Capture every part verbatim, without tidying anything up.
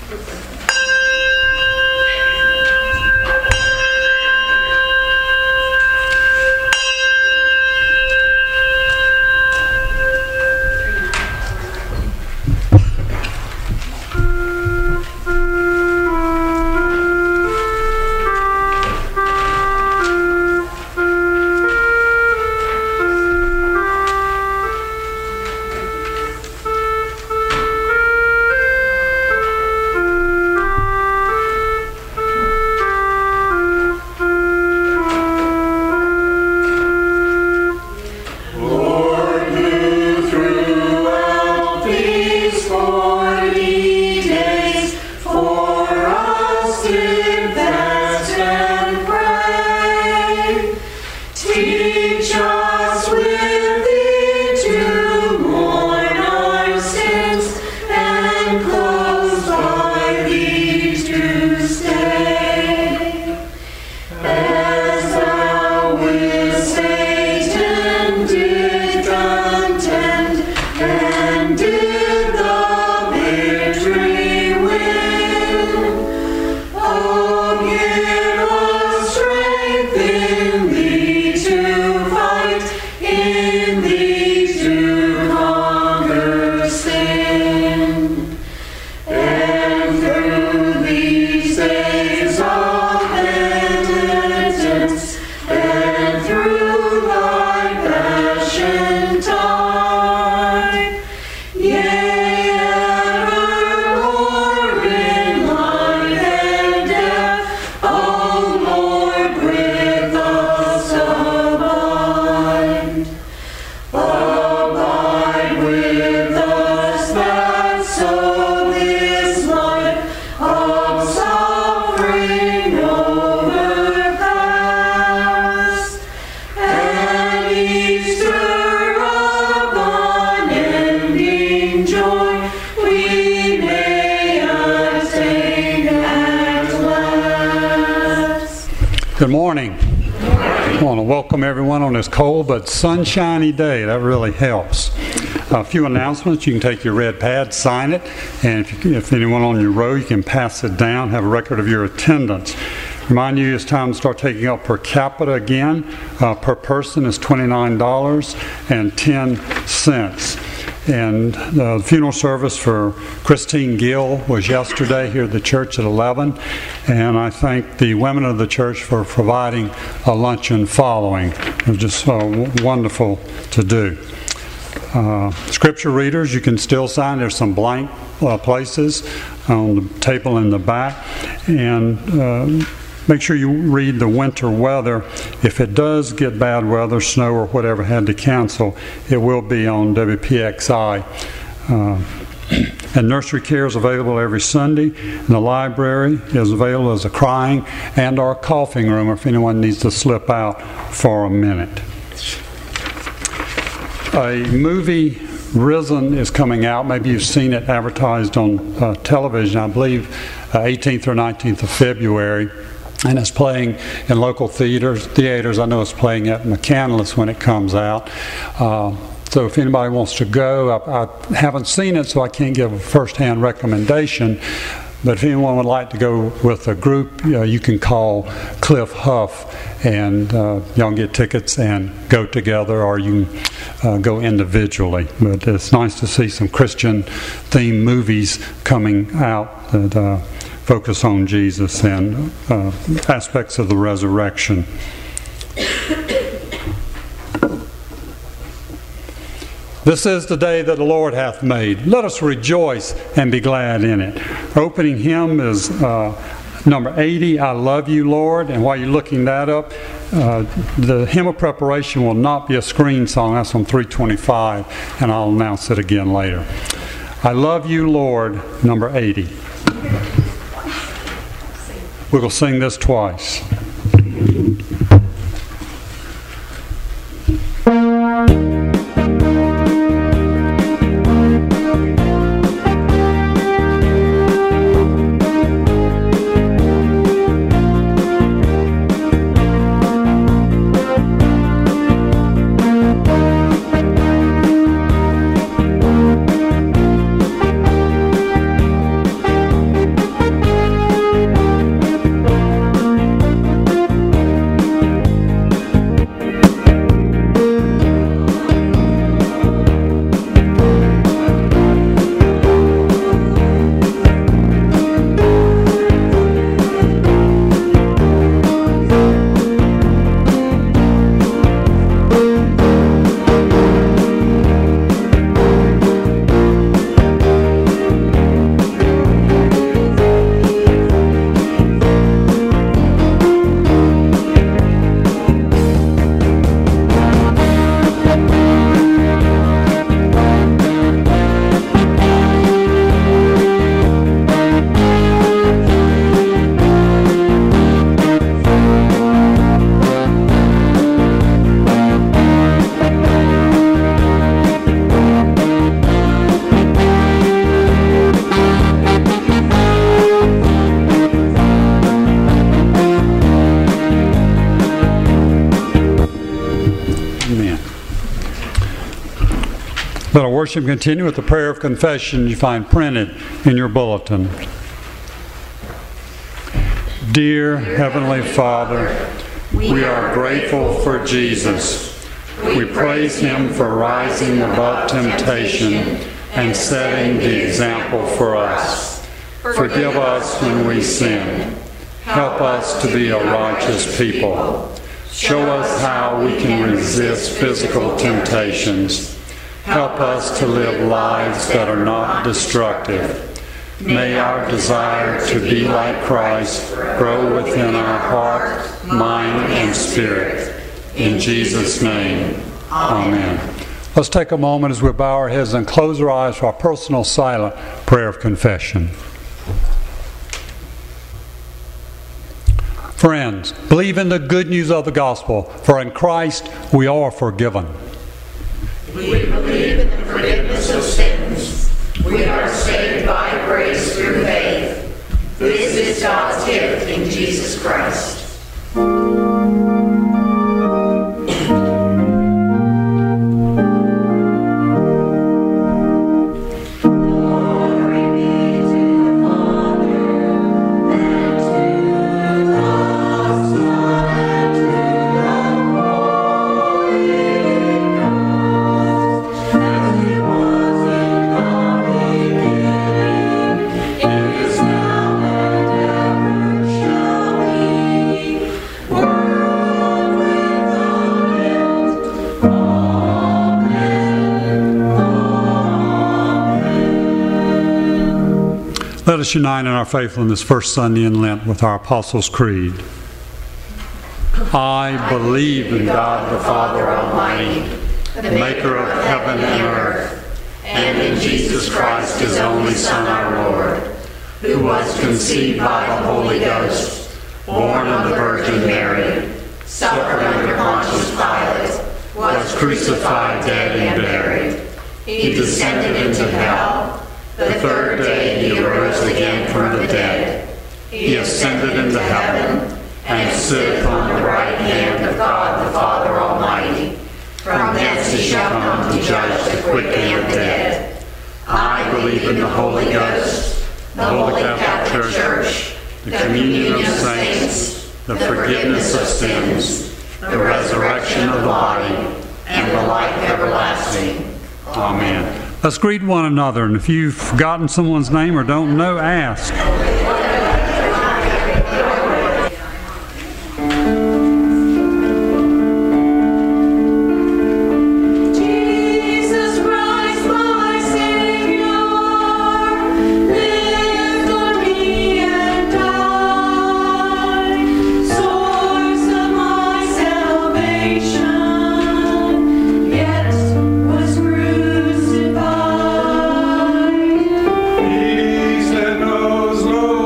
Good morning. I want to welcome everyone on this cold but sunshiny day. That really helps. A few announcements. You can take your red pad, sign it, and if, you, if anyone on your row, you can pass it down, have a record of your attendance. Remind you, it's time to start taking up per capita again. Uh, per person is twenty-nine dollars and ten cents. And the funeral service for Christine Gill was yesterday here at the church at eleven. And I thank the women of the church for providing a luncheon following. It was just uh, wonderful to do. Uh, scripture readers, you can still sign. There's some blank uh, places on the table in the back. And uh, make sure you read the winter weather. If it does get bad weather, snow or whatever had to cancel, it will be on W P X I. Uh, and nursery care is available every Sunday. And the library is available as a crying and our coughing room if anyone needs to slip out for a minute. A movie, Risen, is coming out. Maybe you've seen it advertised on uh, television, I believe uh, eighteenth or nineteenth of February. And it's playing in local theaters. Theaters. I know it's playing at McCandless when it comes out. Uh, so if anybody wants to go, I, I haven't seen it, so I can't give a first-hand recommendation. But if anyone would like to go with a group, uh, you can call Cliff Huff, and uh, y'all can get tickets and go together, or you can uh, go individually. But it's nice to see some Christian-themed movies coming out that uh, focus on Jesus and uh, aspects of the resurrection. This is the day that the Lord hath made. Let us rejoice and be glad in it. Our opening hymn is uh, number eighty, I Love You, Lord. And while you're looking that up, uh, the hymn of preparation will not be a screen song. That's on three twenty-five, and I'll announce it again later. I Love You, Lord, number eighty. We will sing this twice. worship, continue with the prayer of confession you find printed in your bulletin. Dear Heavenly Father, we are grateful for Jesus. We praise Him for rising above temptation and setting the example for us. Forgive us when we sin. Help us to be a righteous people. Show us how we can resist physical temptations. Help us to live lives that are not destructive. May our desire to be like Christ grow within our heart, mind, and spirit. In Jesus' name, amen. Let's take a moment as we bow our heads and close our eyes for our personal silent prayer of confession. Friends, believe in the good news of the gospel, for in Christ we are forgiven. We believe in the forgiveness of sins. We are saved by grace through faith. This is God's gift in Jesus Christ. Let us unite in our faith on this first Sunday in Lent with our Apostles' Creed. I believe in God the Father Almighty, the maker of heaven and earth, and in Jesus Christ, His only Son, our Lord, who was conceived by the Holy Ghost, born of the Virgin Mary, suffered under Pontius Pilate, was crucified, dead, and buried. He descended into hell. The third day He arose again from the dead. He ascended into heaven and sitteth on the right hand of God the Father Almighty. From thence He shall come to judge the quick and the dead. I believe in the Holy Ghost, the Holy Catholic Church, the communion of saints, the forgiveness of sins, the resurrection of the body, and the life everlasting. Amen. Let's greet one another, and if you've forgotten someone's name or don't know, ask. Peace that knows no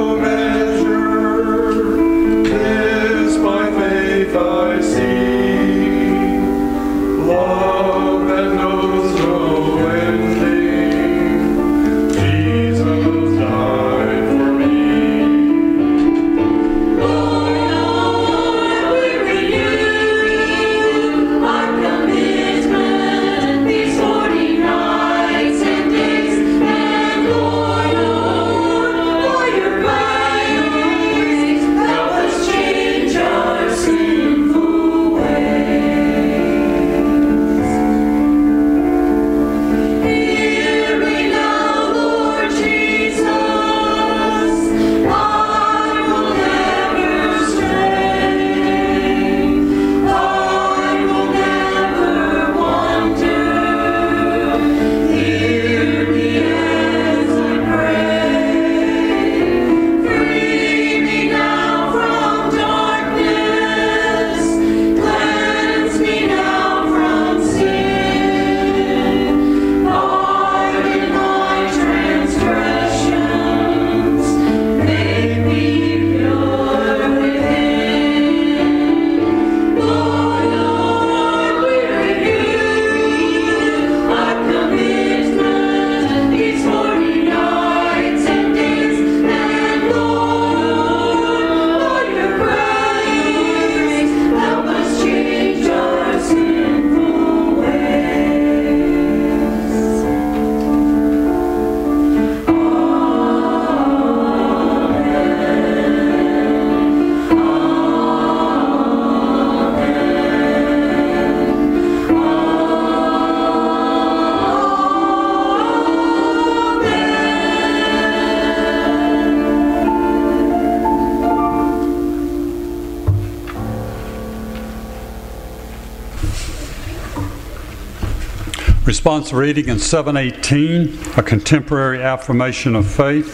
sponsor reading in seven eighteen, a contemporary affirmation of faith.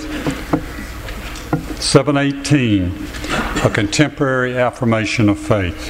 seven eighteen, a contemporary affirmation of faith.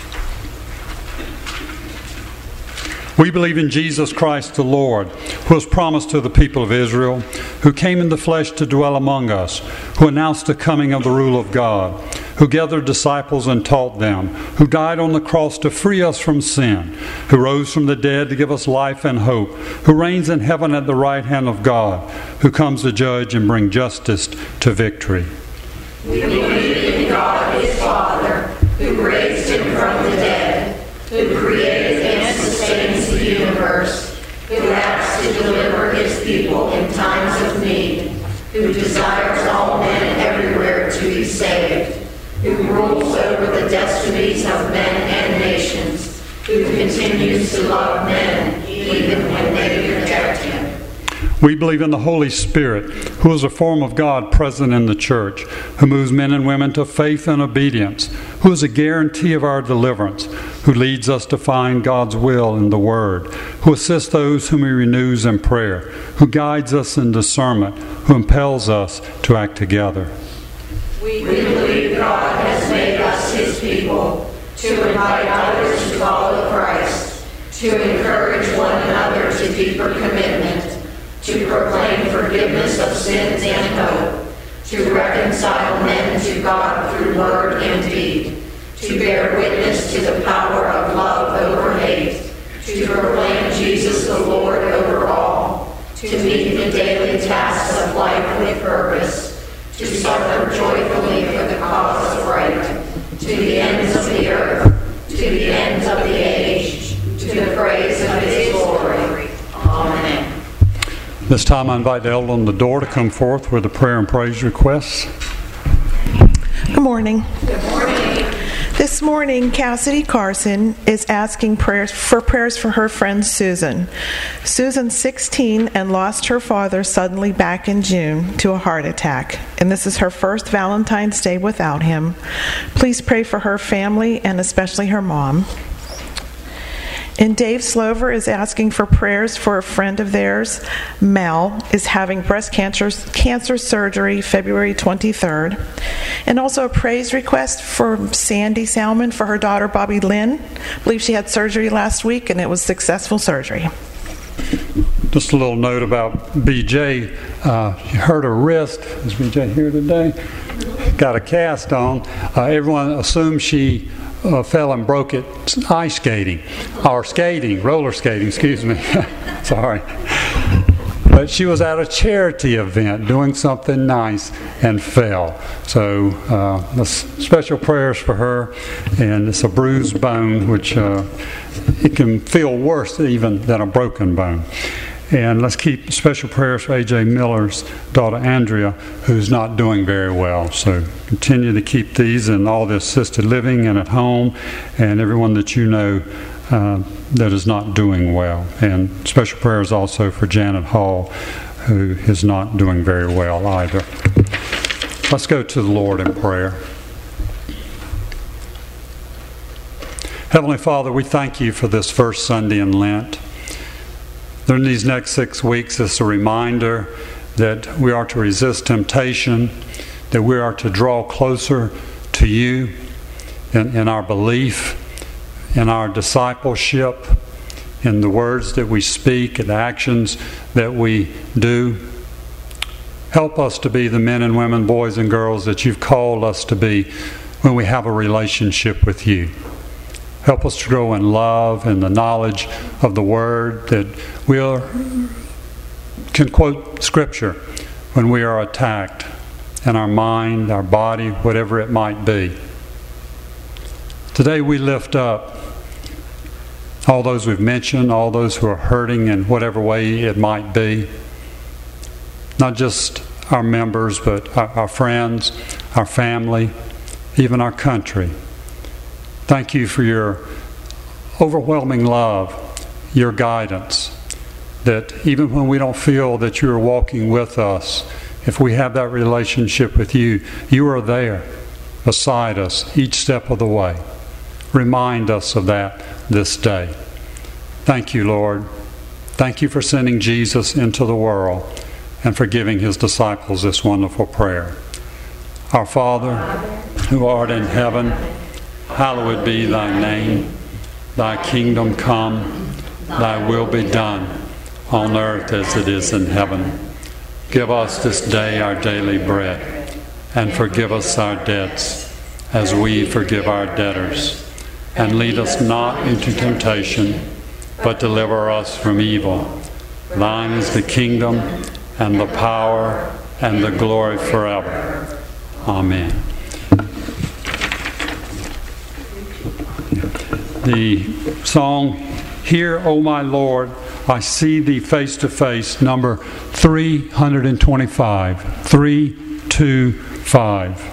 We believe in Jesus Christ the Lord, who was promised to the people of Israel, who came in the flesh to dwell among us, who announced the coming of the rule of God, who gathered disciples and taught them, who died on the cross to free us from sin, who rose from the dead to give us life and hope, who reigns in heaven at the right hand of God, who comes to judge and bring justice to victory. We believe in God his Father, who raised him from the dead, who created and sustains the universe, who acts to deliver his people in times of need, who desires all men everywhere to be saved, who rules over the destinies of men and nations, who continues to love men even when they reject him. We believe in the Holy Spirit, who is a form of God present in the church, who moves men and women to faith and obedience, who is a guarantee of our deliverance, who leads us to find God's will in the Word, who assists those whom he renews in prayer, who guides us in discernment, who impels us to act together. We believe God has made us his people, to invite others to follow Christ, to encourage one another to deeper commitment, to proclaim forgiveness of sins and hope, to reconcile men to God through word and deed, to bear witness to the power of love over hate, to proclaim Jesus the Lord over all, to meet the daily tasks of life with purpose, to suffer joyfully for the cause of right, to the ends of the earth, to the ends of the age, to the praise of his glory. Amen. This time I invite the elder on the door to come forth with the prayer and praise requests. Good morning. Good morning. This morning, Cassidy Carson is asking prayers for prayers for her friend Susan. Susan's sixteen and lost her father suddenly back in June to a heart attack, and this is her first Valentine's Day without him. Please pray for her family and especially her mom. And Dave Slover is asking for prayers for a friend of theirs. Mel is having breast cancer, cancer surgery February twenty-third. And also a praise request for Sandy Salmon for her daughter Bobby Lynn. I believe she had surgery last week and it was successful surgery. Just a little note about B J. Uh, she hurt her wrist. Is B J here today? Got a cast on. Uh, everyone assumes she Uh, fell and broke it ice skating, or skating, roller skating, excuse me. Sorry. But she was at a charity event doing something nice and fell. So uh, special prayers for her. And it's a bruised bone, which uh, it can feel worse even than a broken bone. And let's keep special prayers for A J Miller's daughter Andrea, who's not doing very well. So continue to keep these and all the assisted living and at home, and everyone that you know uh, that is not doing well. And special prayers also for Janet Hall, who is not doing very well either. Let's go to the Lord in prayer. Heavenly Father, we thank you for this first Sunday in Lent. During these next six weeks, it's a reminder that we are to resist temptation, that we are to draw closer to you in, in our belief, in our discipleship, in the words that we speak and the actions that we do. Help us to be the men and women, boys and girls that you've called us to be when we have a relationship with you. Help us to grow in love and the knowledge of the Word, that we are, can quote Scripture when we are attacked in our mind, our body, whatever it might be. Today we lift up all those we've mentioned, all those who are hurting in whatever way it might be. Not just our members, but our, our friends, our family, even our country. Thank you for your overwhelming love, your guidance, that even when we don't feel that you are walking with us, if we have that relationship with you, you are there beside us each step of the way. Remind us of that this day. Thank you, Lord. Thank you for sending Jesus into the world and for giving his disciples this wonderful prayer. Our Father, who art in heaven, hallowed be thy name. Thy kingdom come, thy will be done, on earth as it is in heaven. Give us this day our daily bread, and forgive us our debts, as we forgive our debtors. And lead us not into temptation, but deliver us from evil. Thine is the kingdom, and the power, and the glory forever. Amen. The song, Hear, O my Lord, I See Thee Face to Face, number three hundred twenty-five. three two five.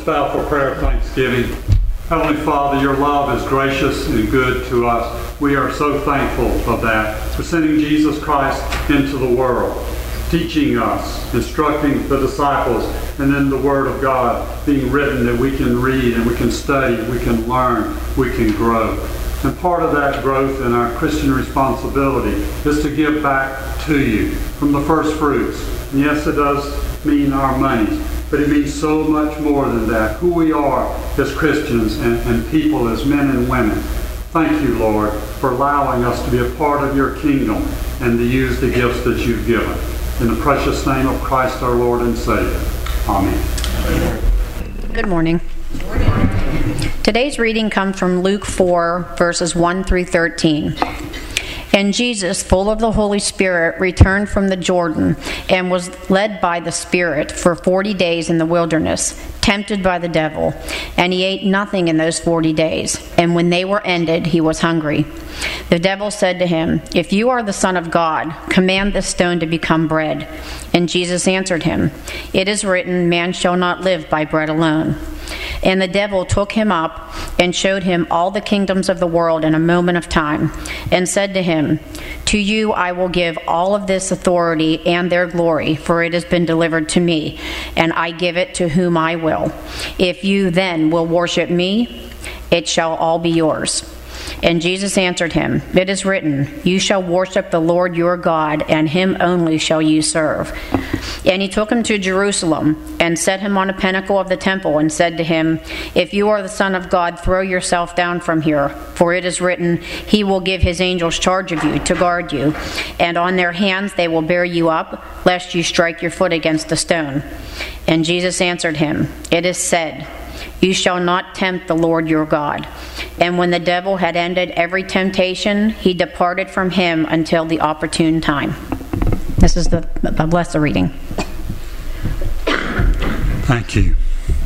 bow for prayer of thanksgiving. Heavenly Father, your love is gracious and good to us. We are so thankful of that, for sending Jesus Christ into the world, teaching us, instructing the disciples, and then the Word of God being written that we can read and we can study, we can learn, we can grow. And part of that growth and our Christian responsibility is to give back to you from the first fruits. And yes, it does mean our money, but it means so much more than that. Who we are as Christians and, and people, as men and women. Thank you, Lord, for allowing us to be a part of your kingdom and to use the gifts that you've given. In the precious name of Christ our Lord and Savior. Amen. Good morning. Good morning. Today's reading comes from Luke four, verses one through thirteen. And Jesus, full of the Holy Spirit, returned from the Jordan and was led by the Spirit for forty days in the wilderness, tempted by the devil. And he ate nothing in those forty days. And when they were ended, he was hungry. The devil said to him, "If you are the Son of God, command this stone to become bread." And Jesus answered him, "It is written, man shall not live by bread alone." And the devil took him up and showed him all the kingdoms of the world in a moment of time, and said to him, "To you I will give all of this authority and their glory, for it has been delivered to me, and I give it to whom I will. If you then will worship me, it shall all be yours." And Jesus answered him, "It is written, you shall worship the Lord your God, and him only shall you serve." And he took him to Jerusalem, and set him on a pinnacle of the temple, and said to him, "If you are the Son of God, throw yourself down from here, for it is written, he will give his angels charge of you to guard you, and on their hands they will bear you up, lest you strike your foot against a stone." And Jesus answered him, "It is said, you shall not tempt the Lord your God." And when the devil had ended every temptation, he departed from him until the opportune time. This is the, the blessed reading. Thank you.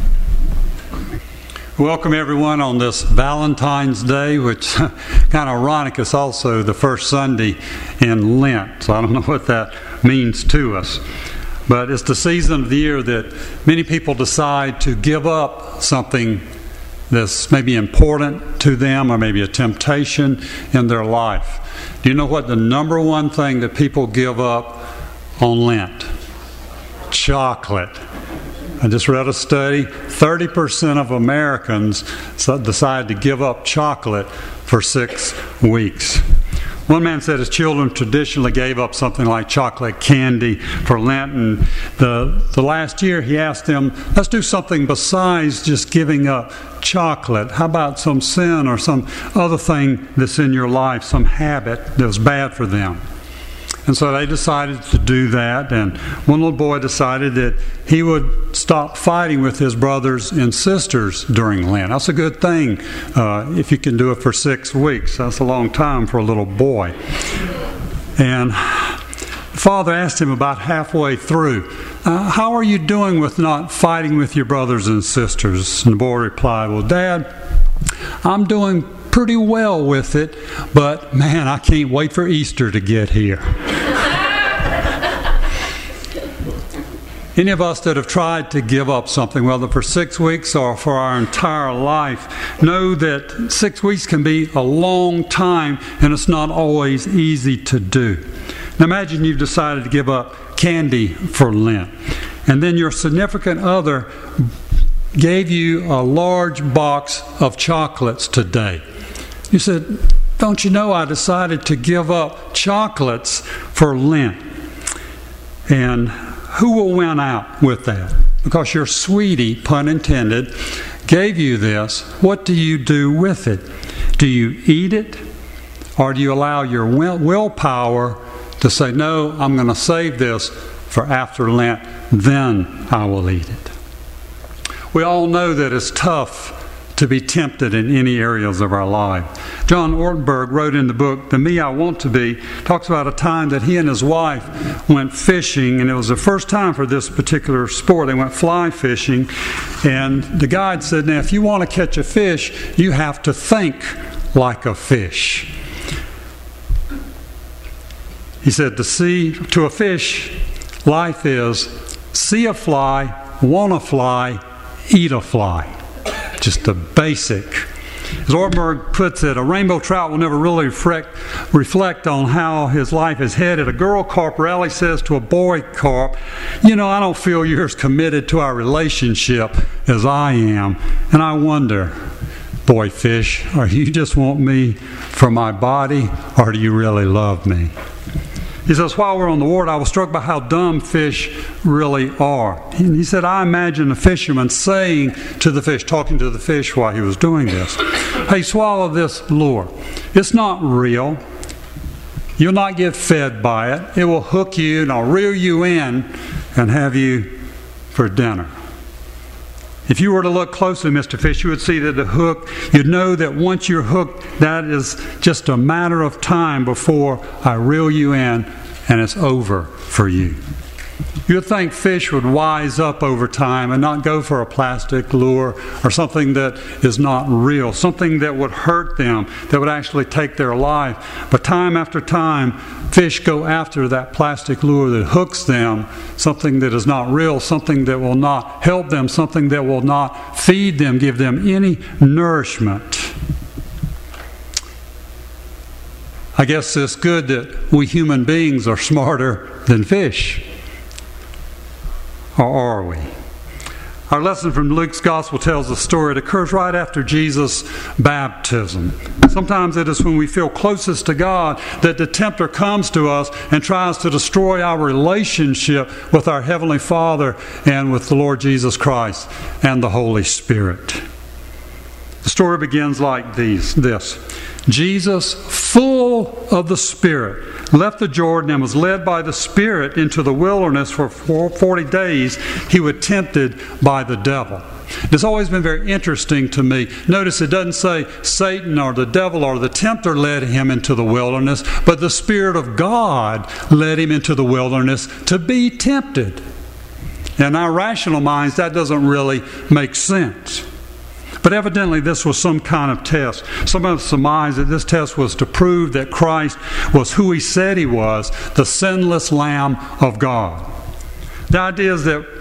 Welcome everyone on this Valentine's Day, which kind of ironic, is also the first Sunday in Lent. So I don't know what that means to us. But it's the season of the year that many people decide to give up something that's maybe important to them, or maybe a temptation in their life. Do you know what the number one thing that people give up on Lent? Chocolate. I just read a study, thirty percent of Americans decide to give up chocolate for six weeks. One man said his children traditionally gave up something like chocolate candy for Lent, and the, the last year he asked them, let's do something besides just giving up chocolate. How about some sin or some other thing that's in your life, some habit that was bad for them? And so they decided to do that, and one little boy decided that he would stop fighting with his brothers and sisters during Lent. That's a good thing uh, if you can do it for six weeks. That's a long time for a little boy. And the father asked him about halfway through, uh, how are you doing with not fighting with your brothers and sisters? And the boy replied, well, Dad, I'm doing pretty well with it, but man, I can't wait for Easter to get here. Any of us that have tried to give up something, whether for six weeks or for our entire life, know that six weeks can be a long time, and it's not always easy to do. Now imagine you've decided to give up candy for Lent, and then your significant other gave you a large box of chocolates today. You said, don't you know I decided to give up chocolates for Lent? And who will win out with that? Because your sweetie, pun intended, gave you this. What do you do with it? Do you eat it? Or do you allow your will, willpower to say, no, I'm going to save this for after Lent, then I will eat it? We all know that it's tough to be tempted in any areas of our life. John Ortberg wrote in the book, The Me I Want to Be, talks about a time that he and his wife went fishing, and it was the first time for this particular sport. They went fly fishing, and the guide said, now if you want to catch a fish, you have to think like a fish. He said, to see, to a fish, life is see a fly, want to fly, eat a fly. Just the basic. As Ortberg puts it, a rainbow trout will never really reflect, reflect on how his life is headed. A girl carp rarely says to a boy carp, you know, I don't feel you're as committed to our relationship as I am. And I wonder, boy fish, are you just want me for my body, or do you really love me? He says, while we're on the ward, I was struck by how dumb fish really are. And he said, I imagine a fisherman saying to the fish, talking to the fish while he was doing this, hey, swallow this lure. It's not real. You'll not get fed by it. It will hook you and I'll reel you in and have you for dinner. If you were to look closely, Mister Fish, you would see that the hook, you'd know that once you're hooked, that is just a matter of time before I reel you in and it's over for you. You'd think fish would wise up over time and not go for a plastic lure or something that is not real, something that would hurt them, that would actually take their life. But time after time, fish go after that plastic lure that hooks them, something that is not real, something that will not help them, something that will not feed them, give them any nourishment. I guess it's good that we human beings are smarter than fish. Or are we? Our lesson from Luke's Gospel tells a story. It occurs right after Jesus' baptism. Sometimes it is when we feel closest to God that the tempter comes to us and tries to destroy our relationship with our Heavenly Father and with the Lord Jesus Christ and the Holy Spirit. The story begins like these, this. Jesus, full of the Spirit, left the Jordan and was led by the Spirit into the wilderness for forty days. He was tempted by the devil. It's always been very interesting to me. Notice it doesn't say Satan or the devil or the tempter led him into the wilderness, but the Spirit of God led him into the wilderness to be tempted. In our rational minds, that doesn't really make sense. But evidently this was some kind of test. Some of us surmise that this test was to prove that Christ was who He said He was, the sinless Lamb of God. The idea is that,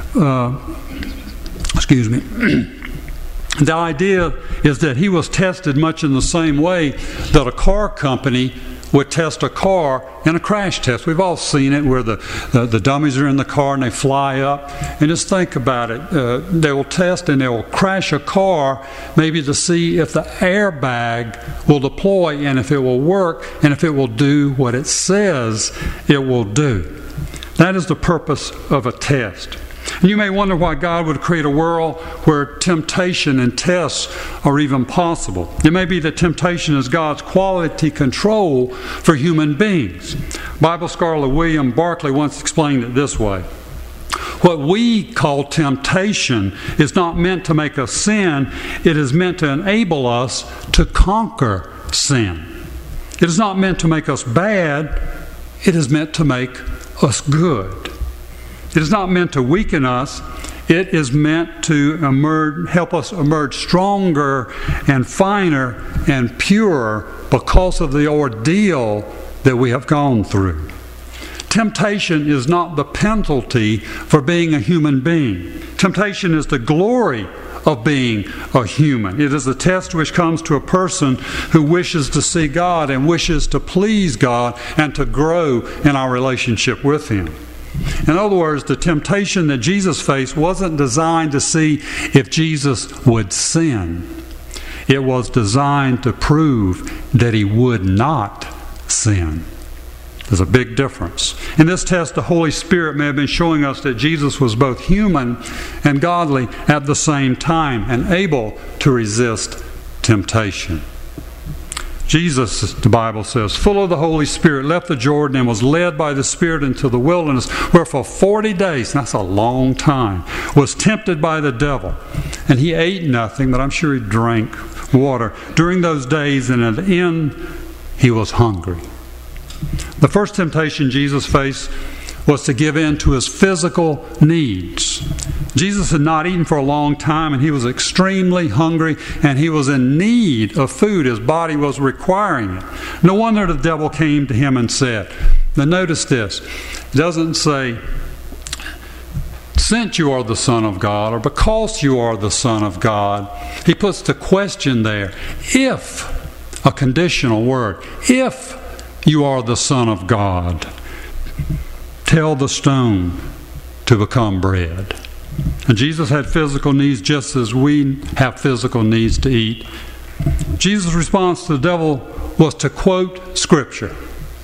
uh, excuse me, the idea is that He was tested much in the same way that a car company would test a car in a crash test. We've all seen it where the, the, the dummies are in the car and they fly up. And just think about it. Uh, they will test and they will crash a car maybe to see if the airbag will deploy and if it will work and if it will do what it says it will do. That is the purpose of a test. And you may wonder why God would create a world where temptation and tests are even possible. It may be that temptation is God's quality control for human beings. Bible scholar William Barclay once explained it this way. What we call temptation is not meant to make us sin. It is meant to enable us to conquer sin. It is not meant to make us bad. It is meant to make us good. It is not meant to weaken us. It is meant to emerge, help us emerge stronger and finer and purer because of the ordeal that we have gone through. Temptation is not the penalty for being a human being. Temptation is the glory of being a human. It is a test which comes to a person who wishes to see God and wishes to please God and to grow in our relationship with Him. In other words, the temptation that Jesus faced wasn't designed to see if Jesus would sin. It was designed to prove that He would not sin. There's a big difference. In this test, the Holy Spirit may have been showing us that Jesus was both human and godly at the same time and able to resist temptation. Jesus, the Bible says, full of the Holy Spirit, left the Jordan and was led by the Spirit into the wilderness, where for forty days, and that's a long time, was tempted by the devil. And He ate nothing, but I'm sure He drank water during those days, and at the end, He was hungry. The first temptation Jesus faced was to give in to His physical needs. Jesus had not eaten for a long time, and He was extremely hungry, and He was in need of food. His body was requiring it. No wonder the devil came to Him and said, now notice this, it doesn't say since you are the Son of God, or because you are the Son of God. He puts the question there, if, a conditional word, if you are the Son of God, tell the stone to become bread. And Jesus had physical needs just as we have physical needs to eat. Jesus' response to the devil was to quote Scripture.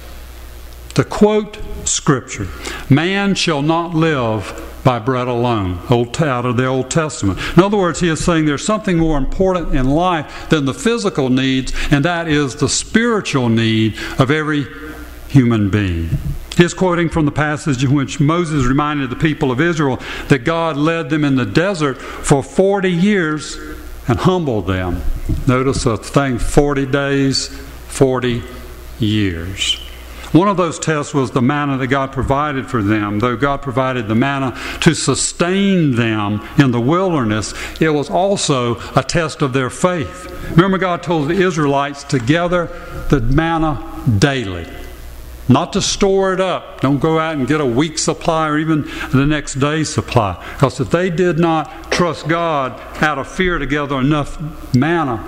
To quote Scripture. Man shall not live by bread alone, old, out of the Old Testament. In other words, he is saying there's something more important in life than the physical needs, and that is the spiritual need of every human being. He is quoting from the passage in which Moses reminded the people of Israel that God led them in the desert for forty years and humbled them. Notice the thing, forty days, forty years. One of those tests was the manna that God provided for them. Though God provided the manna to sustain them in the wilderness, it was also a test of their faith. Remember, God told the Israelites to gather the manna daily. Not to store it up. Don't go out and get a week's supply or even the next day's supply. Because if they did not trust God out of fear to gather enough manna,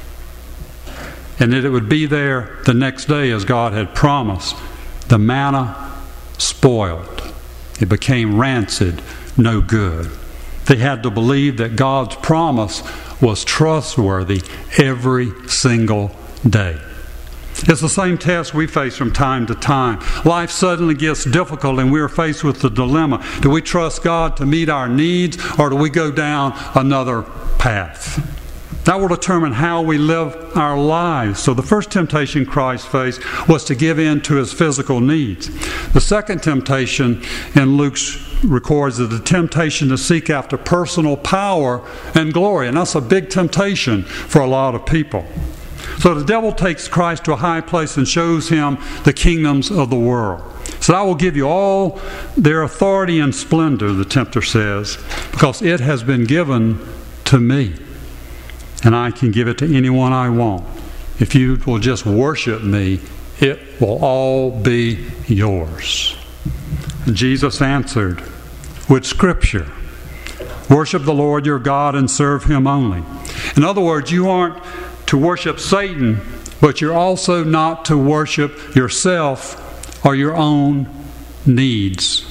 and that it would be there the next day as God had promised, the manna spoiled. It became rancid, no good. They had to believe that God's promise was trustworthy every single day. It's the same test we face from time to time. Life suddenly gets difficult and we're faced with the dilemma. Do we trust God to meet our needs, or do we go down another path? That will determine how we live our lives. So the first temptation Christ faced was to give in to his physical needs. The second temptation in Luke's records is the temptation to seek after personal power and glory. And that's a big temptation for a lot of people. So the devil takes Christ to a high place and shows him the kingdoms of the world. So I will give you all their authority and splendor, the tempter says, because it has been given to me. And I can give it to anyone I want. If you will just worship me, it will all be yours. And Jesus answered with Scripture. Worship the Lord your God and serve him only. In other words, you aren't to worship Satan, but you're also not to worship yourself or your own needs.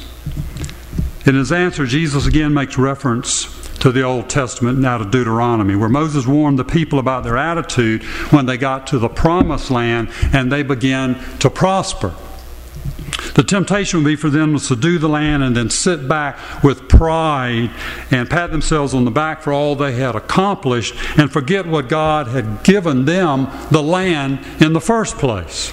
In his answer, Jesus again makes reference to the Old Testament out of Deuteronomy, where Moses warned the people about their attitude when they got to the Promised Land and they began to prosper. The temptation would be for them to subdue the land and then sit back with pride and pat themselves on the back for all they had accomplished and forget what God had given them, the land, in the first place.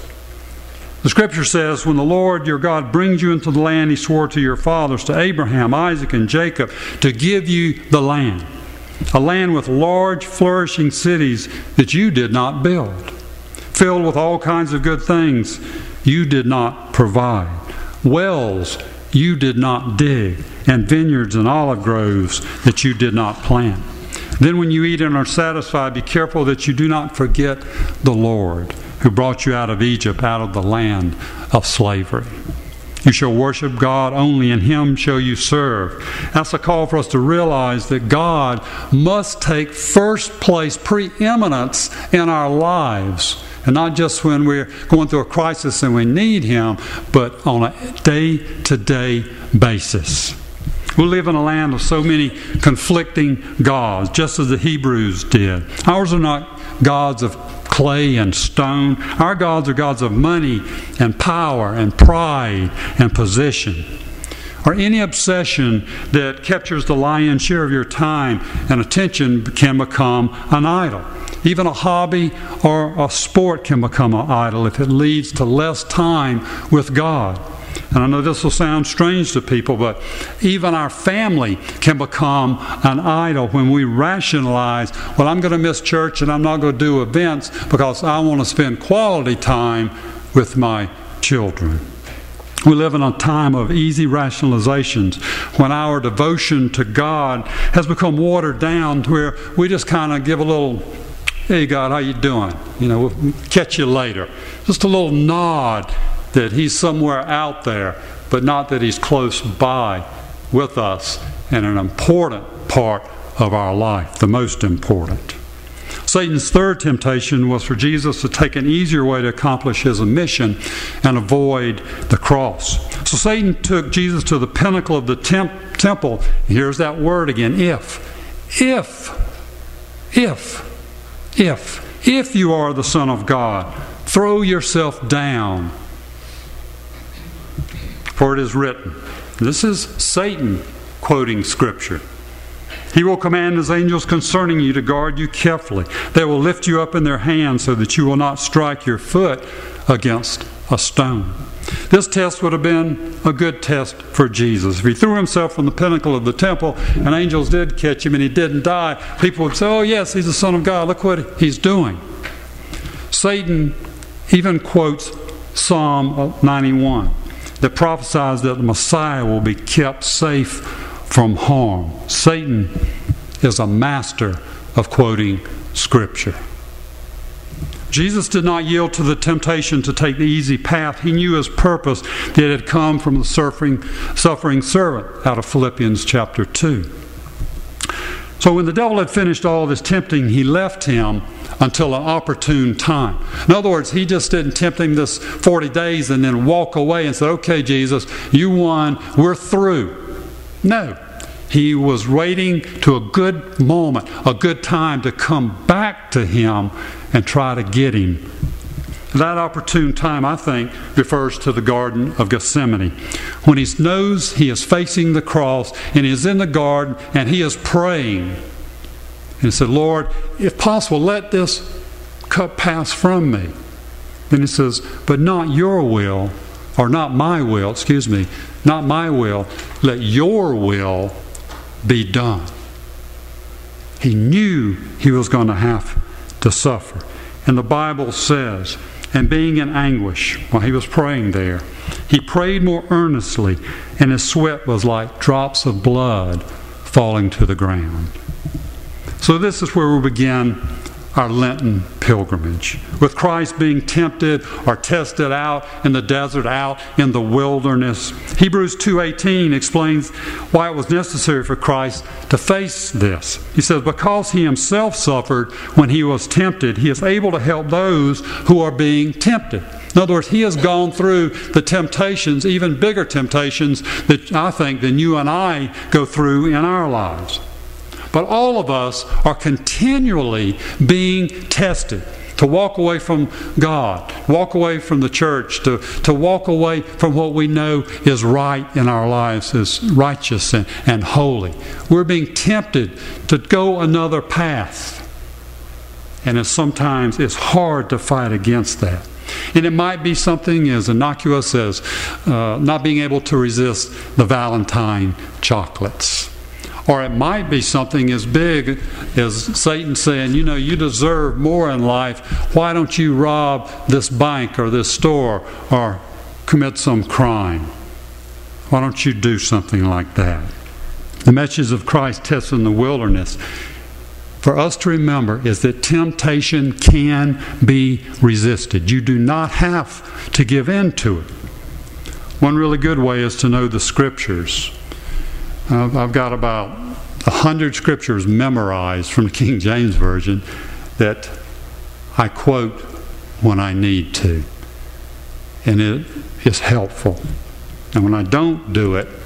The Scripture says, when the Lord your God brings you into the land he swore to your fathers, to Abraham, Isaac, and Jacob, to give you the land, a land with large flourishing cities that you did not build, filled with all kinds of good things you did not provide, wells you did not dig, and vineyards and olive groves that you did not plant. Then when you eat and are satisfied, be careful that you do not forget the Lord, who brought you out of Egypt, out of the land of slavery. You shall worship God only, and him shall you serve. That's a call for us to realize that God must take first place, preeminence in our lives. And not just when we're going through a crisis and we need him, but on a day-to-day basis. We live in a land of so many conflicting gods, just as the Hebrews did. Ours are not gods of clay and stone. Our gods are gods of money and power and pride and position. Or any obsession that captures the lion's share of your time and attention can become an idol. Even a hobby or a sport can become an idol if it leads to less time with God. And I know this will sound strange to people, but even our family can become an idol when we rationalize, well, I'm going to miss church and I'm not going to do events because I want to spend quality time with my children. We live in a time of easy rationalizations when our devotion to God has become watered down to where we just kind of give a little, hey God, how you doing? You know, we'll catch you later. Just a little nod that he's somewhere out there, but not that he's close by with us and an important part of our life, the most important. Satan's third temptation was for Jesus to take an easier way to accomplish his mission and avoid the cross. So Satan took Jesus to the pinnacle of the temp- temple. Here's that word again, if. If. If. If. If you are the Son of God, throw yourself down. For it is written. This is Satan quoting Scripture. He will command his angels concerning you to guard you carefully. They will lift you up in their hands so that you will not strike your foot against a stone. This test would have been a good test for Jesus. If he threw himself from the pinnacle of the temple and angels did catch him and he didn't die, people would say, oh yes, he's the Son of God. Look what he's doing. Satan even quotes Psalm ninety-one that prophesies that the Messiah will be kept safe from harm. Satan is a master of quoting Scripture. Jesus did not yield to the temptation to take the easy path. He knew his purpose that had come from the suffering, suffering servant out of Philippians chapter two. So when the devil had finished all this tempting, he left him until an opportune time. In other words, he just didn't tempt him this forty days and then walk away and say, okay, Jesus, you won, we're through. No. He was waiting to a good moment, a good time to come back to him and try to get him. That opportune time, I think, refers to the Garden of Gethsemane. When he knows he is facing the cross and he is in the garden and he is praying. And he said, Lord, if possible, let this cup pass from me. Then he says, but not your will, or not my will, excuse me, not my will, let your will be done. He knew he was going to have to suffer. And the Bible says, and being in anguish while he was praying there, he prayed more earnestly, and his sweat was like drops of blood falling to the ground. So this is where we begin our Lenten pilgrimage, with Christ being tempted or tested out in the desert, out in the wilderness. Hebrews two eighteen explains why it was necessary for Christ to face this. He says, because he himself suffered when he was tempted, he is able to help those who are being tempted. In other words, he has gone through the temptations, even bigger temptations, that I think than you and I go through in our lives. But all of us are continually being tested to walk away from God, walk away from the church, to, to walk away from what we know is right in our lives, is righteous and, and holy. We're being tempted to go another path. And it's sometimes it's hard to fight against that. And it might be something as innocuous as uh, not being able to resist the Valentine chocolates. Or it might be something as big as Satan saying, you know, you deserve more in life. Why don't you rob this bank or this store or commit some crime? Why don't you do something like that? The message of Christ tested in the wilderness for us to remember is that temptation can be resisted. You do not have to give in to it. One really good way is to know the Scriptures. Uh, I've got about a hundred scriptures memorized from the King James Version that I quote when I need to. And it is helpful. And when I don't do it,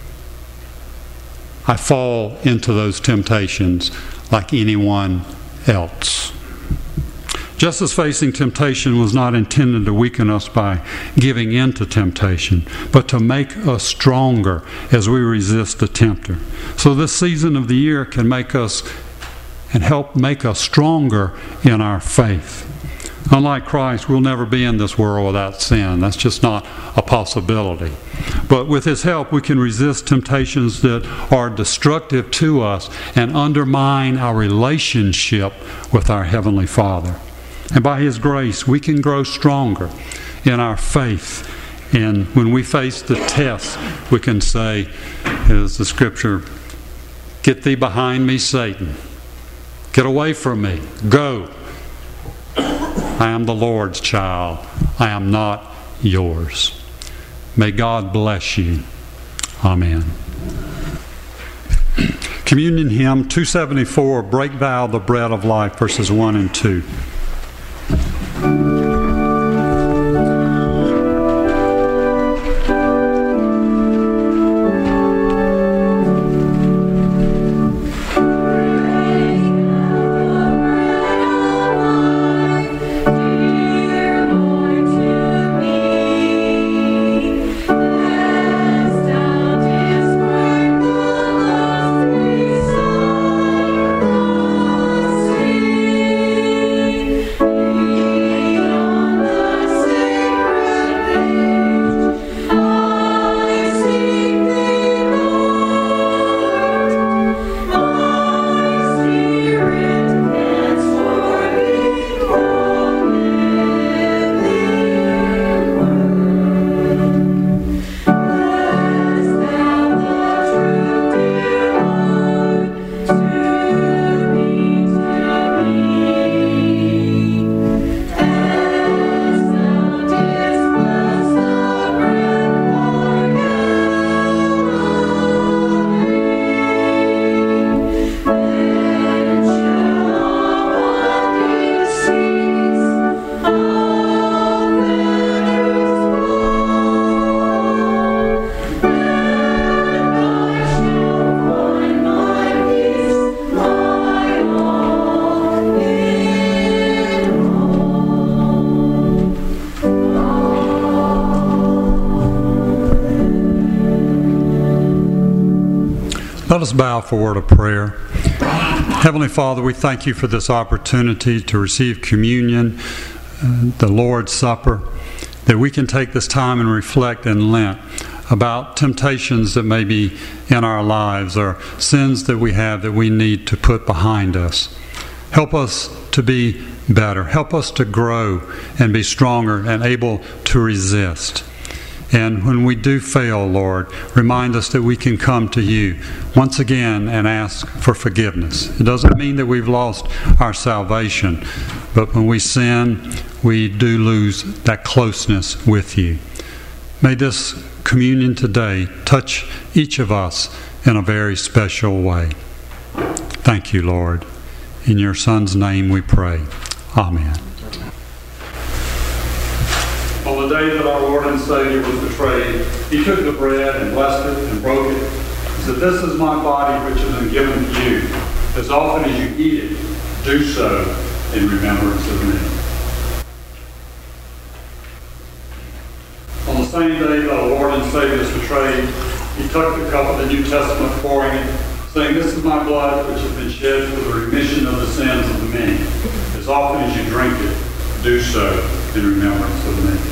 I fall into those temptations like anyone else. Just as facing temptation was not intended to weaken us by giving in to temptation, but to make us stronger as we resist the tempter. So this season of the year can make us and help make us stronger in our faith. Unlike Christ, we'll never be in this world without sin. That's just not a possibility. But with His help, we can resist temptations that are destructive to us and undermine our relationship with our Heavenly Father. And by His grace, we can grow stronger in our faith. And when we face the test, we can say, as the Scripture, "Get thee behind me, Satan. Get away from me. Go. I am the Lord's child. I am not yours." May God bless you. Amen. Communion Hymn two seventy-four, Break Thou the Bread of Life, verses one and two. Let us bow for a word of prayer. Heavenly Father, we thank you for this opportunity to receive communion, uh, the Lord's Supper, that we can take this time and reflect in Lent about temptations that may be in our lives or sins that we have that we need to put behind us. Help us to be better. Help us to grow and be stronger and able to resist. And when we do fail, Lord, remind us that we can come to you once again and ask for forgiveness. It doesn't mean that we've lost our salvation, but when we sin, we do lose that closeness with you. May this communion today touch each of us in a very special way. Thank you, Lord. In your Son's name we pray. Amen. On the day that our Lord and Savior was betrayed, he took the bread and blessed it and broke it. He said, "This is my body which has been given to you. As often as you eat it, do so in remembrance of me." On the same day that our Lord and Savior was betrayed, he took the cup of the New Testament, pouring it, saying, "This is my blood which has been shed for the remission of the sins of the many. As often as you drink it, do so in remembrance of me."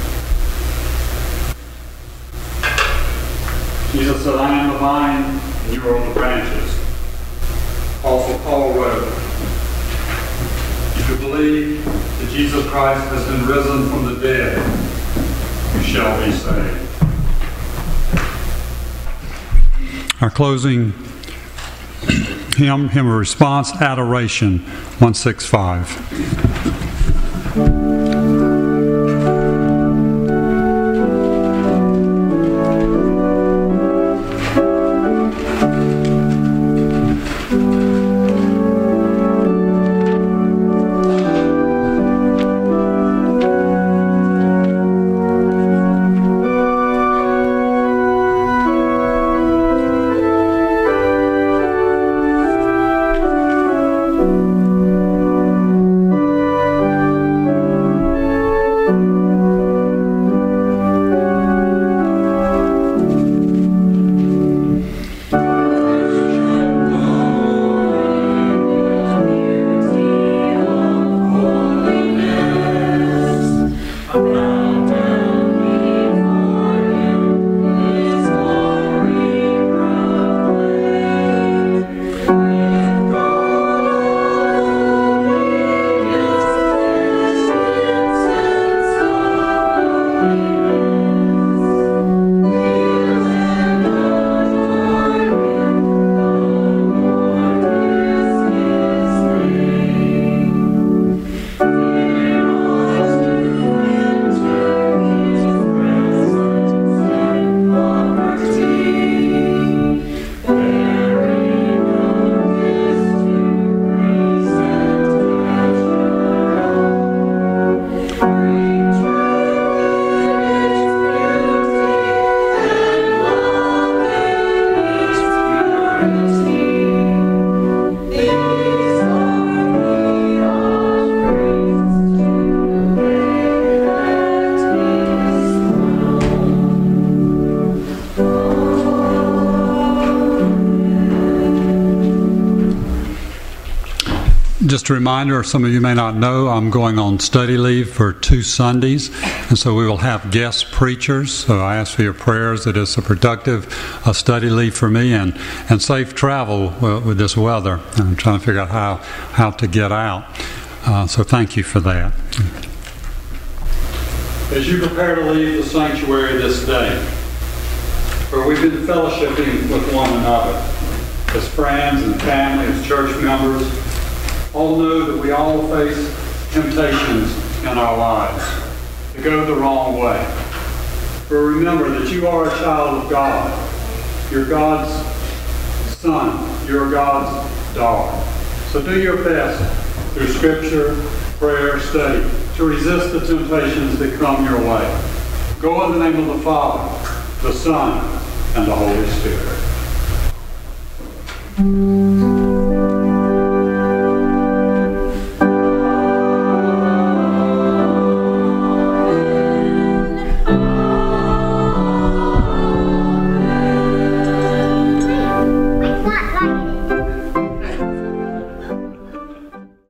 Jesus said, "I am the vine, and you are the branches." Also Paul wrote, "If you believe that Jesus Christ has been risen from the dead, you shall be saved." Our closing hymn, hymn of response, Adoration, one sixty-five. Amen. Just a reminder, some of you may not know, I'm going on study leave for two Sundays, and so we will have guest preachers. So I ask for your prayers that it's a productive uh, study leave for me, and, and safe travel uh, with this weather. I'm trying to figure out how, how to get out. Uh, so thank you for that. As you prepare to leave the sanctuary this day, where we've been fellowshipping with one another, as friends and family, as church members, all know that we all face temptations in our lives to go the wrong way. But remember that you are a child of God. You're God's son. You're God's daughter. So do your best through Scripture, prayer, study to resist the temptations that come your way. Go in the name of the Father, the Son, and the Holy Spirit.